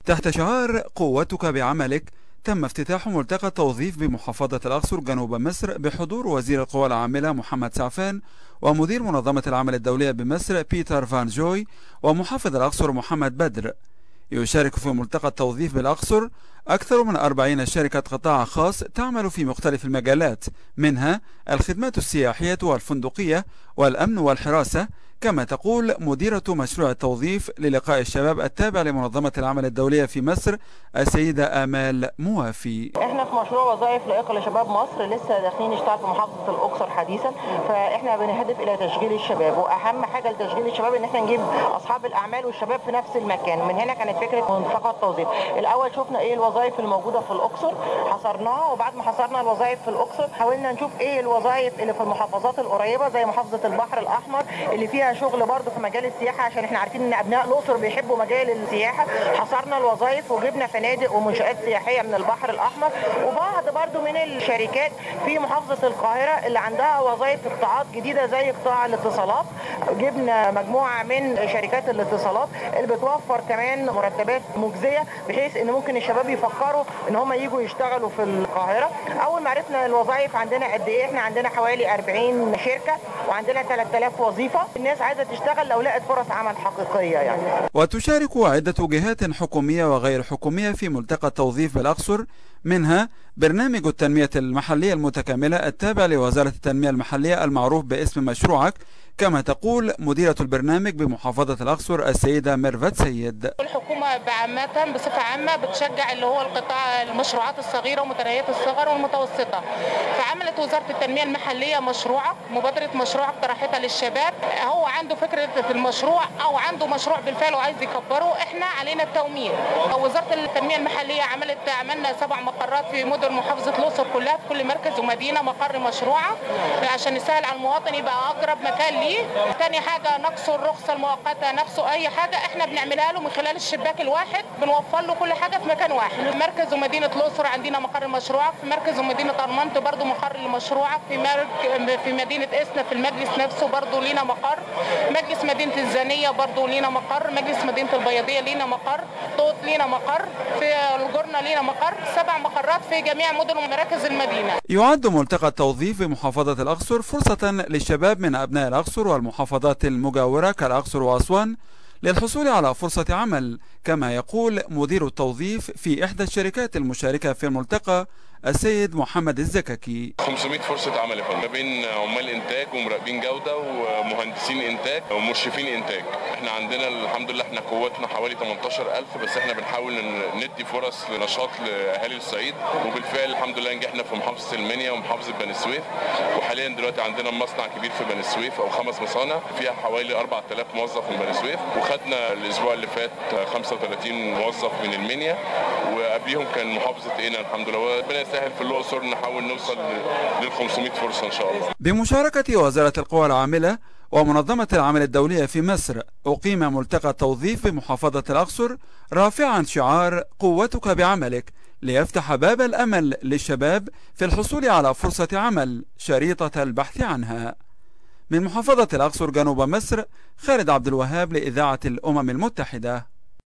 تحت شعار قوتك بعملك تم افتتاح ملتقى التوظيف بمحافظة الأقصر جنوب مصر بحضور وزير القوى العاملة محمد سعفان ومدير منظمة العمل الدولية بمصر بيتر فان جوي ومحافظ الأقصر محمد بدر. يشارك في ملتقى التوظيف بالأقصر أكثر من 40 شركة قطاع خاص تعمل في مختلف المجالات، منها الخدمات السياحية والفندقية والأمن والحراسة، كما تقول مديرة مشروع التوظيف للقاء الشباب التابع لمنظمة العمل الدولية في مصر السيدة آمال موافي. احنا في مشروع وظائف لائقة لشباب مصر لسه داخلين نشتغل في محافظة الأقصر حديثا، فاحنا بنهدف إلى تشغيل الشباب، وأهم حاجة لتشغيل الشباب إن احنا نجيب أصحاب الأعمال والشباب في نفس المكان. من هنا كانت فكرة ملتقى التوظيف. الأول شفنا إيه الوظائف الموجودة في الأقصر، حصرناها، وبعد ما حصرنا الوظائف في الأقصر حاولنا نشوف إيه الوظائف اللي في المحافظات القريبة زي محافظة البحر الأحمر اللي فيها شغل برضه في مجال السياحة، عشان احنا عارفين إن أبناء الأقصر بيحبوا مجال السياحة. حصرنا الوظائف وجبنا فنادق ومنشآت سياحية من البحر الأحمر، وبعض برضو من الشركات في محافظة القاهرة اللي عندها وظائف قطاعات جديدة زي قطاع الاتصالات. جبنا مجموعة من شركات الاتصالات اللي بتوفر كمان مرتبات مجزية، بحيث ان ممكن الشباب يفكروا ان هم يجوا يشتغلوا في القاهرة. اول ما عرفنا الوظائف عندنا قد ايه، احنا عندنا حوالي 40 شركة وعندنا 3000 وظيفة. الناس عايزة تشتغل لو لقت فرص عمل حقيقية يعني. وتشارك عدة جهات حكومية وغير حكومية في ملتقى التوظيف بالأقصر، منها برنامج التنمية المحلية المتكاملة التابع لوزارة التنمية المحلية المعروف باسم مشروعك، كما تقول مديرة البرنامج بمحافظة الأقصر السيدة ميرفت سيد. الحكومة بعامة بصفة عامة بتشجع اللي هو القطاع المشروعات الصغيرة ومتناهية الصغر والمتوسطة، فعملت وزارة التنمية المحلية مشروعك، مبادرة مشروعك طرحتها للشباب. هو عنده فكرة في المشروع أو عنده مشروع بالفعل وعايز يكبره، احنا علينا التمويل. وزارة التنمية المحلية عملنا 7 مقرات في مدن محافظة الأقصر كلها، في كل مركز ومدينة مقر مشروعك عشان نسهل على المواطن يبقى أقرب مكان ليه. تاني حاجة نقصه الرخصة المؤقتة، نفسه أي حاجة احنا بنعملها له من خلال الشباك الواحد، بنوفر له كل حاجة في مكان واحد. في مركز ومدينة الأقصر عندنا مقر مشروعك، في مركز ومدينة أرمنت برضو مقر لمشروعك، في مدينة إسنا في المجلس نفسه برضو لينا مقر، مجلس مدينة الزانية برضو لينا مقر، مجلس مدينة البياضية لينا مقر، طوط لينا مقر، في الجرنة لينا مقر، 7 مقرات في جميع مدن ومراكز المدينة. يعد ملتقى التوظيف بمحافظة الأقصر فرصة للشباب من أبناء الأقصر والمحافظات المجاورة كالأقصر وأسوان للحصول على فرصة عمل، كما يقول مدير التوظيف في إحدى الشركات المشاركة في الملتقى السيد محمد الزككي. 500 فرصة عمل ما بين عمال إنتاج ومراقبين جودة ومهندسين إنتاج ومشرفين إنتاج. احنا عندنا الحمد لله احنا قوتنا حوالي 18,000، بس احنا بنحاول ندي فرص لنشاط لأهالي الصعيد، وبالفعل الحمد لله نجحنا في محافظة المنيا ومحافظة بني سويف، وحاليا دلوقتي عندنا مصنع كبير في بني سويف أو 5 مصانع فيها حوالي 4000 موظف من بني سويف، وخدنا الأسبوع اللي فات 35 موظف من المنيا، وقبليهم كان محافظة قنا الحمد لله. وربنا يسهل في الأقصر نحاول نوصل لل 500 فرصة إن شاء الله. بمشاركة وزارة القوى العاملة ومنظمة العمل الدولية في مصر أقيم ملتقى التوظيف بمحافظة الأقصر رافعا شعار قوتك بعملك ليفتح باب الأمل للشباب في الحصول على فرصة عمل شريطة البحث عنها. من محافظة الأقصر جنوب مصر، خالد عبد الوهاب لإذاعة الأمم المتحدة.